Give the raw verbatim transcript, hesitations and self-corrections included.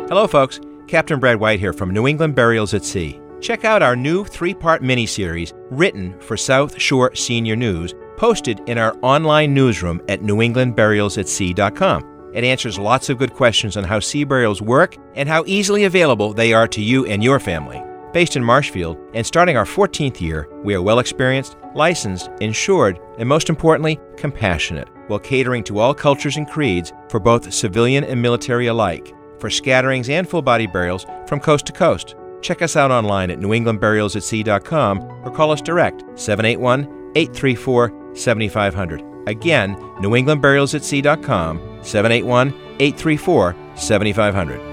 Hello, folks. Captain Brad White here from New England Burials at Sea. Check out our new three-part miniseries written for South Shore Senior News, posted in our online newsroom at new england burials at sea dot com. It answers lots of good questions on how sea burials work and how easily available they are to you and your family. Based in Marshfield and starting our fourteenth year, we are well experienced, licensed, insured, and most importantly, compassionate, while catering to all cultures and creeds for both civilian and military alike, for scatterings and full-body burials from coast to coast. Check us out online at new england burials at sea dot com or call us direct, seven eight one, eight three four, seven five zero zero. Again, new england burials at sea dot com, seven eight one, eight three four, seven five zero zero.